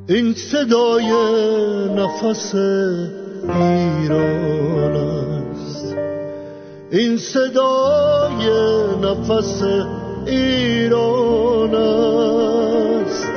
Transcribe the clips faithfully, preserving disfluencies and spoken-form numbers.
این صدای نفس ایران است، این صدای نفس ایران است.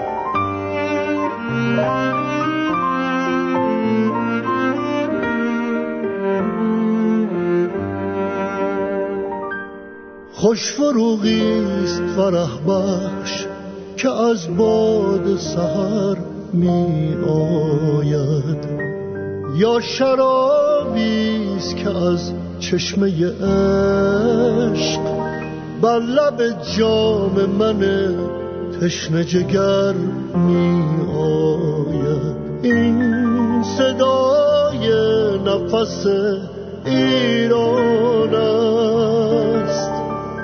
خوش فروغیست فرح بخش که از باد سحر می آید، یا شرابیست که از چشمه عشق بر لب جام من تشنه جگر می آید. این صدای نفس ایران است.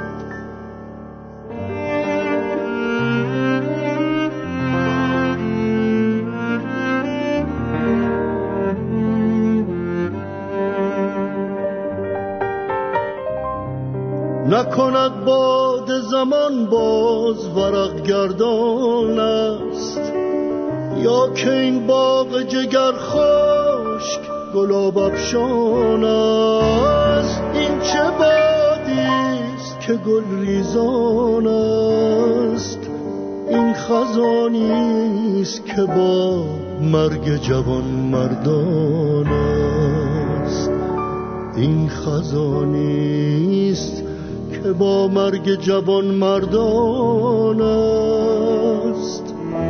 نکند باد زمان باز ورق گردان است، یا که این باغ جگر خشک گلاب افشان است. این چه بادیست که گل ریزان است، این خزانیست که با مرگ جوان مردان است. این خزانیست که با مرگ جوان مردان است.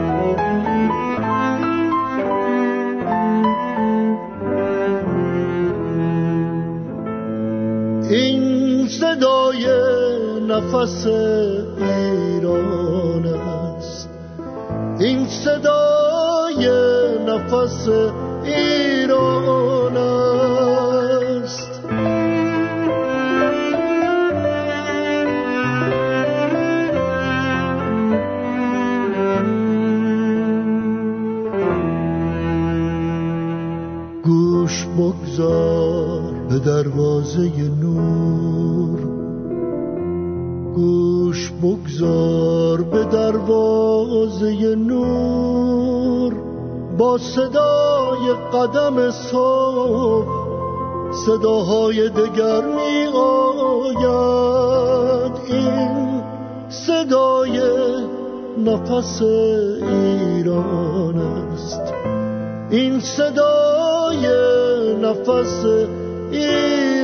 این صدای نفس ایران است، این صدای نفس ایران است. گوش بگذار به دروازه نور، گوش بگذار به دروازه نور. با صدای قدم صبح صداهای دگر می آید. این صدای نفس ایران است، این صدای نفس ایران